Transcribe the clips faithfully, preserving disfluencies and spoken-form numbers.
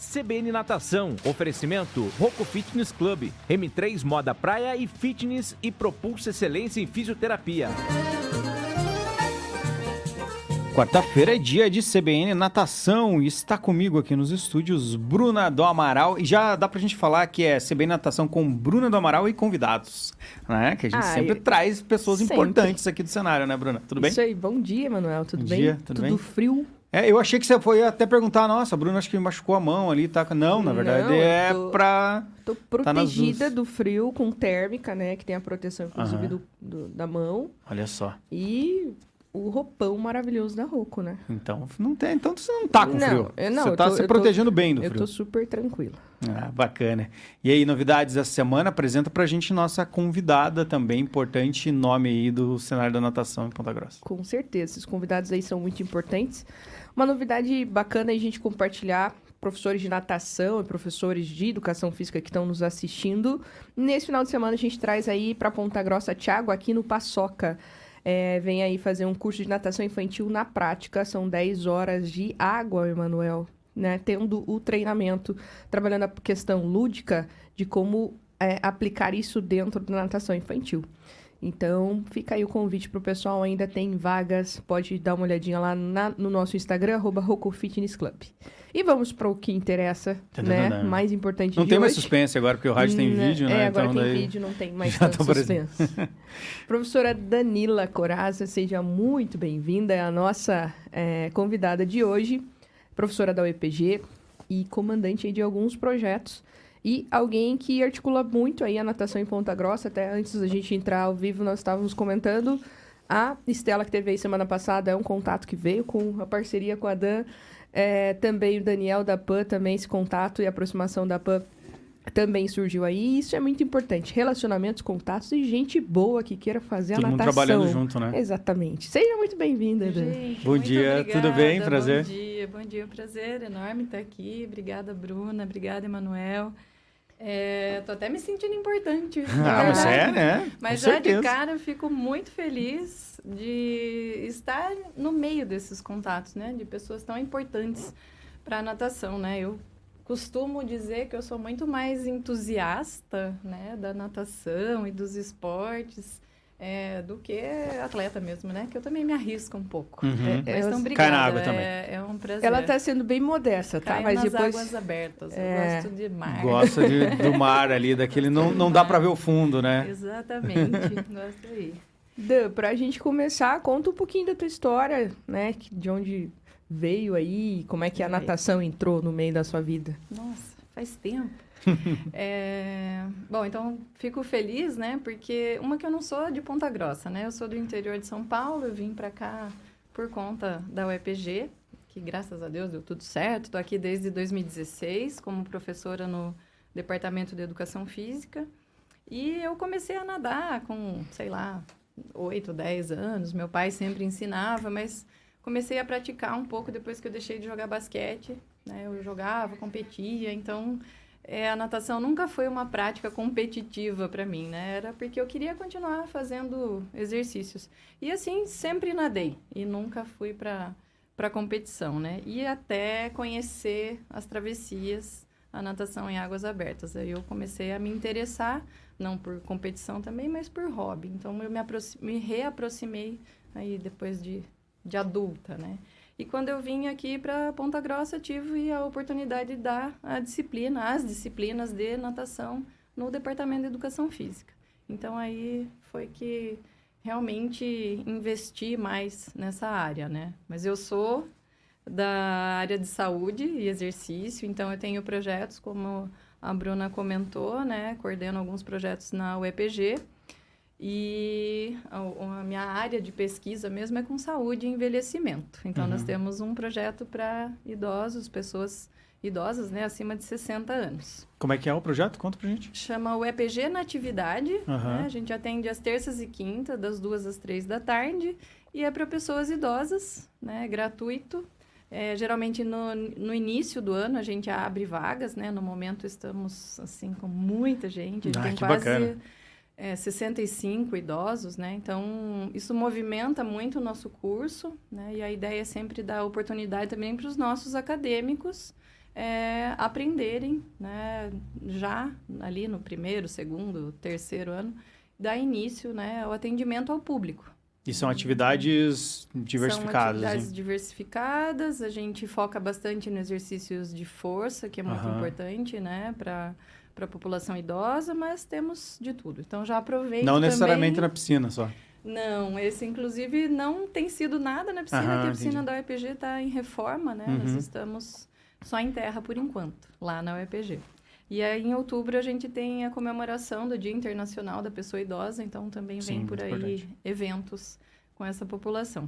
C B N Natação. Oferecimento Roco Fitness Club, M três Moda Praia e Fitness e Propulsa Excelência em Fisioterapia. Quarta-feira é dia de C B N Natação e está comigo aqui nos estúdios Bruna do Amaral. E já dá pra gente falar que é C B N Natação com Bruna do Amaral e convidados, né? Que a gente ah, sempre eu... traz pessoas sempre. importantes aqui do cenário, né, Bruna? Tudo bem? Isso aí. Bom dia, Manuel. Tudo bom bem? Dia, tudo, tudo bem? frio? É, eu achei que você foi até perguntar, nossa, a Bruna acho que machucou a mão ali, tá? Não, na verdade Não, é tô, pra... Tô protegida tá do frio com térmica, né? Que tem a proteção, inclusive, do, do, da mão. Olha só. E... o roupão maravilhoso da Roco, né? Então, não tem, então você não tá com não, frio. Eu, não, você tá tô, se protegendo tô, bem do eu frio. Eu tô super tranquila. Ah, bacana. E aí, novidades essa semana? Apresenta pra gente nossa convidada também, importante nome aí do cenário da natação em Ponta Grossa. Com certeza, esses convidados aí são muito importantes. Uma novidade bacana é a gente compartilhar, professores de natação e professores de educação física que estão nos assistindo. Nesse final de semana a gente traz aí pra Ponta Grossa Thiago aqui no Paçoca. É, vem aí fazer um curso de natação infantil na prática, são dez horas de água, Emanuel, né? Tendo o treinamento, trabalhando a questão lúdica de como é, aplicar isso dentro da natação infantil. Então, fica aí o convite para o pessoal, ainda tem vagas, pode dar uma olhadinha lá na, no nosso Instagram, arroba Roco Fitness Club. E vamos para o que interessa, tá, né? Tá, tá. Mais importante Não de tem hoje. mais suspense agora, porque o rádio tem vídeo, né? É, agora então, tem daí... vídeo, não tem mais tanto suspense. Professora Danila Corazza, seja muito bem-vinda, é a nossa é, convidada de hoje, professora da U E P G e comandante aí de alguns projetos. E alguém que articula muito aí a natação em Ponta Grossa. Até antes da gente entrar ao vivo, nós estávamos comentando. A Estela, que teve aí semana passada, é um contato que veio com a parceria com a Dan. É, também o Daniel da P A N, também esse contato e aproximação da P A N também surgiu aí. E isso é muito importante. Relacionamentos, contatos e gente boa que queira fazer Todo a natação. Todo mundo trabalhando junto, né? Exatamente. Seja muito bem-vinda, Dan. Gente, bom dia, obrigada, tudo bem? Prazer. Bom dia, bom dia. Prazer enorme estar aqui. Obrigada, Bruna. Obrigada, Emanuel. É, tô até me sentindo importante. Ah, mas é, né? Mas já de cara eu fico muito feliz de estar no meio desses contatos, né? De pessoas tão importantes para a natação, né? Eu costumo dizer que eu sou muito mais entusiasta, né? Da natação e dos esportes. É, do que atleta mesmo, né? Que eu também me arrisco um pouco. Uhum. É, mas então, obrigada. Cai na água também. É, é um prazer. Ela está sendo bem modesta, tá? Caio Mas nas depois... águas abertas. É... Eu gosto de mar. Gosta de, do mar ali, daquele... Não, não dá para ver o fundo, né? Exatamente. Gosto aí. Dan, pra gente começar, conta um pouquinho da tua história, né? De onde veio aí, como é que a natação entrou no meio da sua vida. Nossa, faz tempo. é, bom, então fico feliz, né? Porque uma que eu não sou de Ponta Grossa, né? Eu sou do interior de São Paulo, eu vim para cá por conta da U E P G, que graças a Deus deu tudo certo. Estou aqui desde dois mil e dezesseis como professora no Departamento de Educação Física. E eu comecei a nadar com, sei lá, oito, dez anos. Meu pai sempre ensinava, mas comecei a praticar um pouco depois que eu deixei de jogar basquete, né? Eu jogava, competia, então... É, a natação nunca foi uma prática competitiva para mim, né? Era porque eu queria continuar fazendo exercícios. E assim, sempre nadei e nunca fui para para competição, né? E até conhecer as travessias, a natação em águas abertas. Aí eu comecei a me interessar, não por competição também, mas por hobby. Então, eu me, me reaproximei aí depois de, de adulta, né? E quando eu vim aqui para Ponta Grossa, tive a oportunidade de dar a disciplina, as disciplinas de natação no Departamento de Educação Física. Então, aí foi que realmente investi mais nessa área, né? Mas eu sou da área de saúde e exercício, então eu tenho projetos, como a Bruna comentou, né? Coordeno alguns projetos na U E P G. E a, a minha área de pesquisa mesmo é com saúde e envelhecimento. Então, uhum. nós temos um projeto para idosos, pessoas idosas, né, acima de sessenta anos. Como é que é o projeto? Conta pra gente. Chama U E P G Natividade. Uhum. Né? A gente atende às terças e quintas, das duas às três da tarde. E é para pessoas idosas, né, gratuito. É, geralmente, no, no início do ano, a gente abre vagas, né? No momento, estamos, assim, com muita gente. A gente ah, tem que quase... bacana. É, sessenta e cinco idosos, né? Então, isso movimenta muito o nosso curso, né? E a ideia é sempre dar oportunidade também para os nossos acadêmicos é, aprenderem, né, já ali no primeiro, segundo, terceiro ano, dar início, né, ao atendimento ao público. E são atividades diversificadas. São atividades assim. diversificadas, a gente foca bastante nos exercícios de força, que é muito Aham. importante, né, para para a população idosa, mas temos de tudo. Então, já aproveito Não necessariamente também... na piscina só. Não, esse, inclusive, não tem sido nada na piscina, Aham, que a piscina entendi. da U E P G está em reforma, né? Uhum. Nós estamos só em terra, por enquanto, lá na U E P G. E aí, em outubro, a gente tem a comemoração do Dia Internacional da Pessoa Idosa, então também Sim, vem por muito aí importante. eventos com essa população.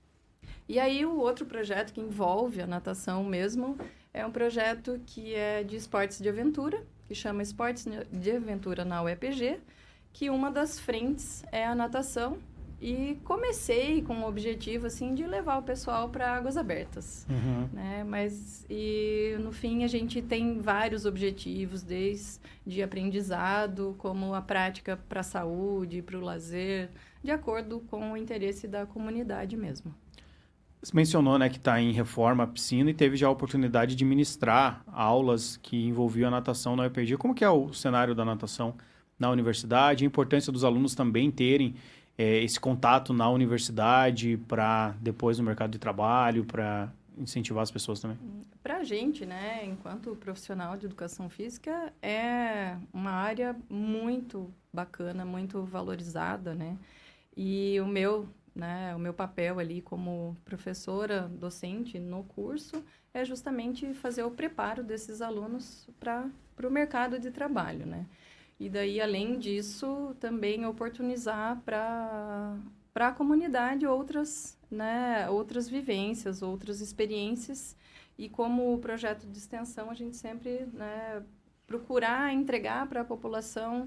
E aí, o outro projeto que envolve a natação mesmo é um projeto que é de esportes de aventura, que chama Esportes de Aventura na U E P G, que uma das frentes é a natação. E comecei com o objetivo, assim, de levar o pessoal para águas abertas, Uhum. né? Mas, e no fim, a gente tem vários objetivos, desde aprendizado, como a prática para a saúde, para o lazer, de acordo com o interesse da comunidade mesmo. Você mencionou, né, que está em reforma a piscina e teve já a oportunidade de ministrar aulas que envolviam a natação na U E P G. Como que é o cenário da natação na universidade? A importância dos alunos também terem é, esse contato na universidade para depois no mercado de trabalho, para incentivar as pessoas também. Para a gente, né, enquanto profissional de educação física, é uma área muito bacana, muito valorizada, né? E o meu, né, o meu papel ali como professora docente no curso é justamente fazer o preparo desses alunos para o mercado de trabalho, né? E daí, além disso, também oportunizar para para a comunidade outras, né, outras vivências, outras experiências. E como projeto de extensão, a gente sempre, né, procurar entregar para a população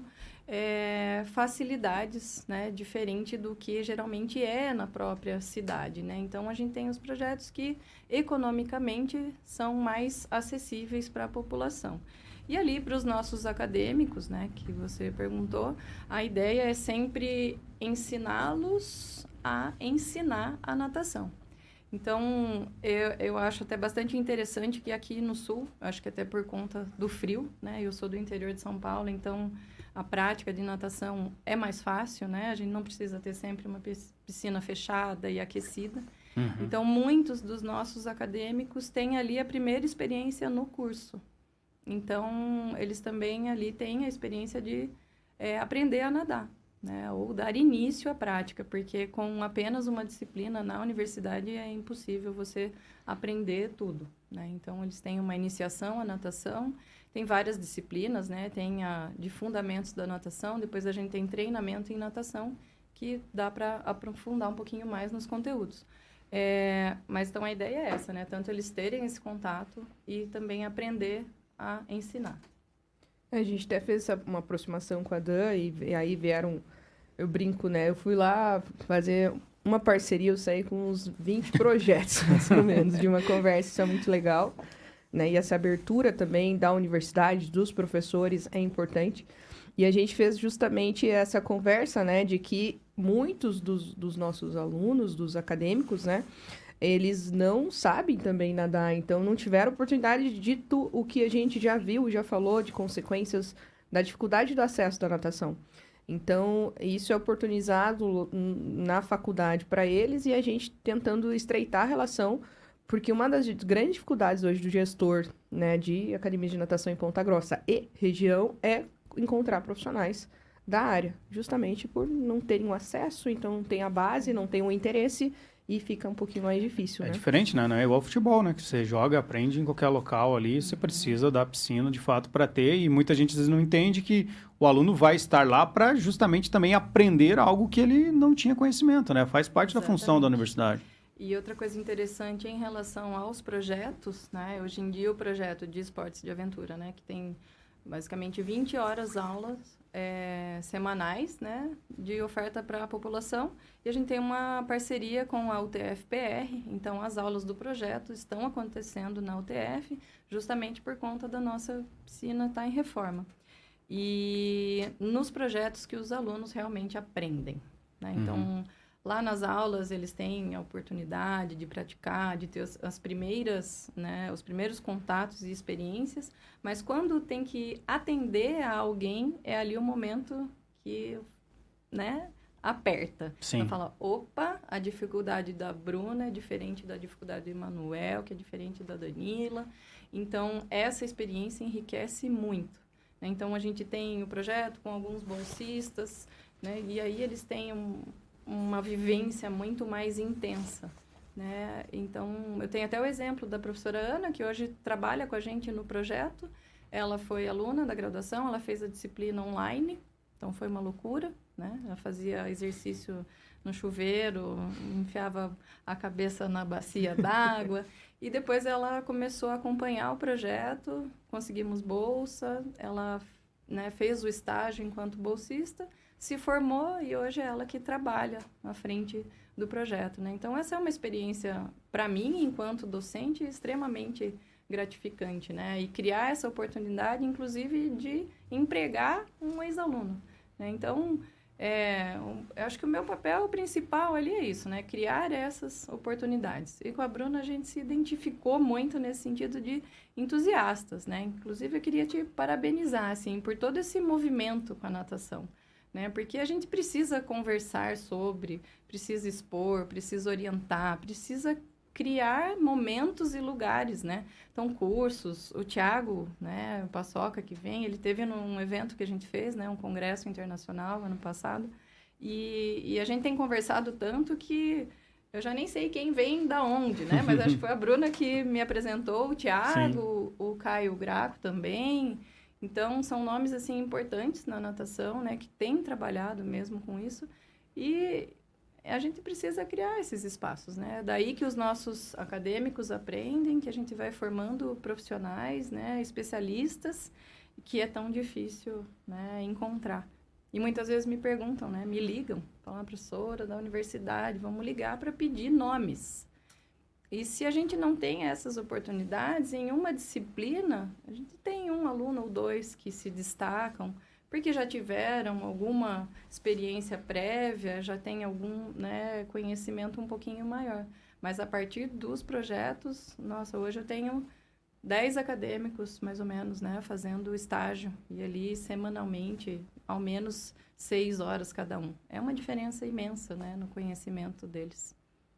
é, facilidades, né, diferente do que geralmente é na própria cidade, né? Então, a gente tem os projetos que economicamente são mais acessíveis para a população. E ali, para os nossos acadêmicos, né, que você perguntou, a ideia é sempre ensiná-los a ensinar a natação. Então, eu, eu acho até bastante interessante que aqui no Sul, acho que até por conta do frio, né, eu sou do interior de São Paulo, então a prática de natação é mais fácil, né, a gente não precisa ter sempre uma piscina fechada e aquecida. Uhum. Então, muitos dos nossos acadêmicos têm ali a primeira experiência no curso. Então, eles também ali têm a experiência de é, aprender a nadar, né? Ou dar início à prática, porque com apenas uma disciplina na universidade é impossível você aprender tudo, né? Então, eles têm uma iniciação à natação, tem várias disciplinas, né? Tem a de fundamentos da natação, depois a gente tem treinamento em natação, que dá para aprofundar um pouquinho mais nos conteúdos. É, mas, então, a ideia é essa, né? Tanto eles terem esse contato e também aprender a ensinar. A gente até fez essa, uma aproximação com a Dan e, e aí vieram, eu brinco, né? Eu fui lá fazer uma parceria, eu saí com uns vinte projetos, mais ou menos, de uma conversa, isso é muito legal, né? E essa abertura também da universidade, dos professores, é importante. E a gente fez justamente essa conversa, né? De que muitos dos, dos nossos alunos, dos acadêmicos, né? Eles não sabem também nadar, então não tiveram oportunidade de tu, o que a gente já viu, já falou de consequências da dificuldade do acesso da natação. Então, isso é oportunizado na faculdade para eles e a gente tentando estreitar a relação, porque uma das grandes dificuldades hoje do gestor, né, de academia de natação em Ponta Grossa e região é encontrar profissionais da área, justamente por não terem o acesso, então não tem a base, não tem o interesse e fica um pouquinho mais difícil, É né? diferente, né? Não é igual ao futebol, né? Que você joga, aprende em qualquer local ali, você Uhum. precisa da piscina, de fato, para ter. E muita gente às vezes não entende que o aluno vai estar lá para justamente também aprender algo que ele não tinha conhecimento, né? Faz parte Exatamente. da função da universidade. E outra coisa interessante em relação aos projetos, né? Hoje em dia o projeto de esportes de aventura, né? Que tem basicamente vinte horas aulas é, semanais, né? De oferta para a população. E a gente tem uma parceria com a U T F P R, então as aulas do projeto estão acontecendo na U T F, justamente por conta da nossa piscina estar em reforma. E nos projetos que os alunos realmente aprendem, né? Então, Uhum. Lá nas aulas, eles têm a oportunidade de praticar, de ter as, as primeiras, né, os primeiros contatos e experiências, mas quando tem que atender a alguém, é ali o momento que, né, aperta. Sim. Então, fala, opa, a dificuldade da Bruna é diferente da dificuldade do Emanuel, que é diferente da Danila. Então, essa experiência enriquece muito. Né? Então, a gente tem o projeto com alguns bolsistas, né, e aí eles têm um... uma vivência muito mais intensa, né? Então, eu tenho até o exemplo da professora Ana, que hoje trabalha com a gente no projeto. Ela foi aluna da graduação, ela fez a disciplina online, então foi uma loucura, né? Ela fazia exercício no chuveiro, enfiava a cabeça na bacia d'água, e depois ela começou a acompanhar o projeto, conseguimos bolsa, ela, né, fez o estágio enquanto bolsista, se formou e hoje é ela que trabalha à frente do projeto, né? Então, essa é uma experiência, para mim, enquanto docente, extremamente gratificante, né? E criar essa oportunidade, inclusive, de empregar um ex-aluno, né? Então, é, eu acho que o meu papel principal ali é isso, né? Criar essas oportunidades. E com a Bruna, a gente se identificou muito nesse sentido de entusiastas, né? Inclusive, eu queria te parabenizar, assim, por todo esse movimento com a natação. Né? Porque a gente precisa conversar sobre, precisa expor, precisa orientar, precisa criar momentos e lugares, né? Então, cursos, o Thiago, né, o Paçoca que vem, ele teve num evento que a gente fez, né, um congresso internacional ano passado, e, e a gente tem conversado tanto que eu já nem sei quem vem da onde, né? Mas acho que foi a Bruna que me apresentou, o Thiago, o, o Caio Graco também. Então, são nomes, assim, importantes na natação, né? Que têm trabalhado mesmo com isso. E a gente precisa criar esses espaços, né? Daí que os nossos acadêmicos aprendem, que a gente vai formando profissionais, né? Especialistas, que é tão difícil, né? Encontrar. E muitas vezes me perguntam, né? Me ligam, falam, professora da universidade, vamos ligar para pedir nomes. E se a gente não tem essas oportunidades, em uma disciplina, a gente tem um aluno ou dois que se destacam, porque já tiveram alguma experiência prévia, já tem algum, né, conhecimento um pouquinho maior. Mas a partir dos projetos, nossa, hoje eu tenho dez acadêmicos, mais ou menos, né, fazendo estágio. E ali, semanalmente, ao menos seis horas cada um. É uma diferença imensa, né, no conhecimento deles.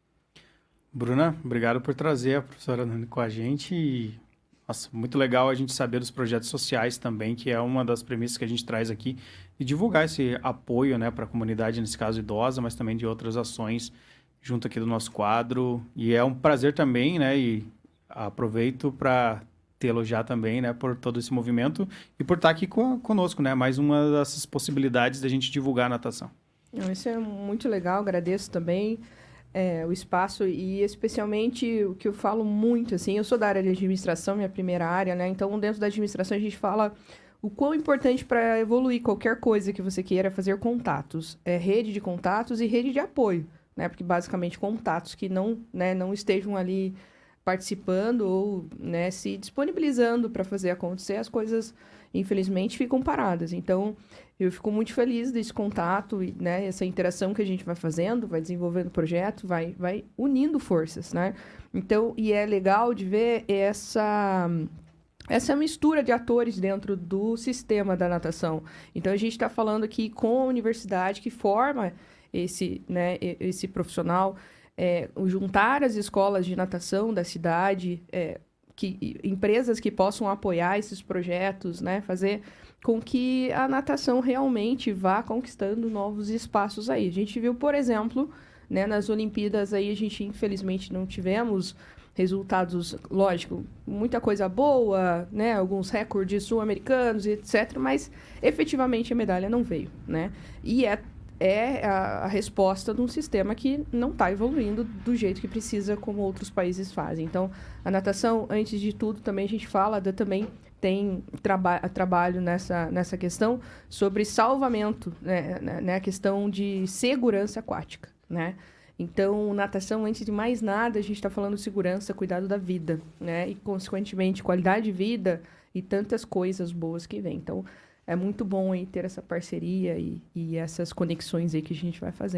Bruna, obrigado por trazer a professora Nani com a gente. E, nossa, muito legal a gente saber dos projetos sociais também, que é uma das premissas que a gente traz aqui, e divulgar esse apoio, né, para a comunidade, nesse caso idosa, mas também de outras ações junto aqui do nosso quadro. E é um prazer também, né, e aproveito para te elogiar também, né, por todo esse movimento e por estar aqui co- conosco, né, mais uma dessas possibilidades da gente divulgar a natação. Isso é muito legal, agradeço também. É, o espaço e especialmente o que eu falo muito, assim, eu sou da área de administração, minha primeira área, né? Então, dentro da administração, a gente fala o quão importante para evoluir qualquer coisa que você queira fazer contatos. É rede de contatos e rede de apoio, né? Porque, basicamente, contatos que não, né, não estejam ali participando ou, né, se disponibilizando para fazer acontecer, as coisas, infelizmente, ficam paradas. Então, eu fico muito feliz desse contato e, né, essa interação que a gente vai fazendo, vai desenvolvendo o projeto, vai, vai unindo forças, né? Então, e é legal de ver essa, essa mistura de atores dentro do sistema da natação. Então, a gente está falando aqui com a universidade que forma esse, né, esse profissional, é, juntar as escolas de natação da cidade, é, que, empresas que possam apoiar esses projetos, né, fazer com que a natação realmente vá conquistando novos espaços aí. A gente viu, por exemplo, né, nas Olimpíadas aí a gente infelizmente não tivemos resultados, lógico, muita coisa boa, né, alguns recordes sul-americanos e etcétera, mas efetivamente a medalha não veio, né? E é é a, a resposta de um sistema que não está evoluindo do jeito que precisa, como outros países fazem. Então, a natação, antes de tudo, também a gente fala, da, também tem traba trabalho nessa, nessa questão sobre salvamento, né, né, a questão de segurança aquática, né? Então, natação, antes de mais nada, a gente está falando de segurança, cuidado da vida, né? E, consequentemente, qualidade de vida e tantas coisas boas que vêm. Então, é muito bom aí ter essa parceria e, e essas conexões aí que a gente vai fazendo.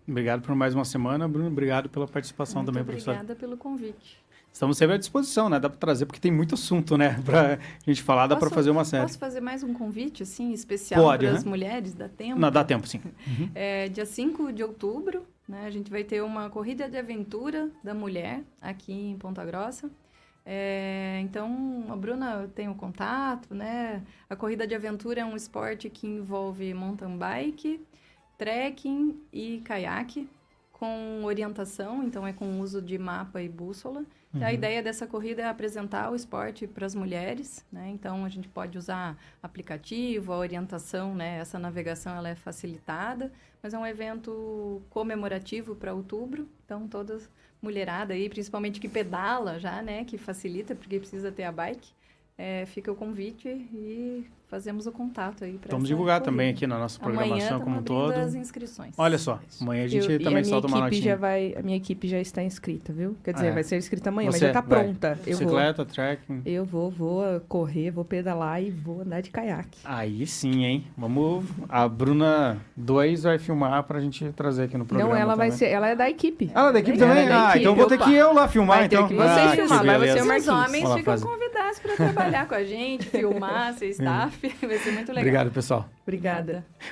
Obrigado por mais uma semana, Bruno. Obrigado pela participação Muito também, professor. Obrigada pelo convite. Estamos sempre à disposição, né? Dá para trazer, porque tem muito assunto, né? Pra gente falar, dá para Posso- fazer uma série. Posso fazer mais um convite, assim, especial Pode, para as né? mulheres? Dá tempo? Não, dá tempo, sim. É, dia cinco de outubro, né, a gente vai ter uma corrida de aventura da mulher aqui em Ponta Grossa. É, então, a Bruna tem o contato, né? A corrida de aventura é um esporte que envolve mountain bike, trekking e caiaque, com orientação, então é com uso de mapa e bússola. Uhum. A ideia dessa corrida é apresentar o esporte para as mulheres, né? Então, a gente pode usar aplicativo, a orientação, né? Essa navegação ela é facilitada, mas é um evento comemorativo para outubro. Então, toda mulherada aí, principalmente que pedala já, né? Que facilita, porque precisa ter a bike. É, fica o convite e fazemos o contato aí para Vamos divulgar também aqui na nossa programação como um todo. as inscrições. Olha só, amanhã a gente Eu- também e a solta uma minha equipe notinha. já vai, a minha equipe já está inscrita, viu? Quer dizer, Ah, é. vai ser inscrita amanhã, Você mas já tá vai. pronta. Eu vou, Bicicleta, trekking. eu vou, vou correr, vou pedalar e vou andar de caiaque. Aí sim, hein? Vamos. A Bruna dois vai filmar pra gente trazer aqui no programa. Não, ela vai também. ser, ela é da equipe. Ah, ela é da equipe Ela também? é da Ah, equipe. então vou ter Opa. que eu lá filmar, Vai ter então. que vocês Ah, que filmar, vai beleza. você e o Os Marquinhos. homens Vamos lá ficam fazer. convidados para trabalhar com a gente, filmar, ser staff. Vai ser muito legal. Obrigado, pessoal. Obrigada.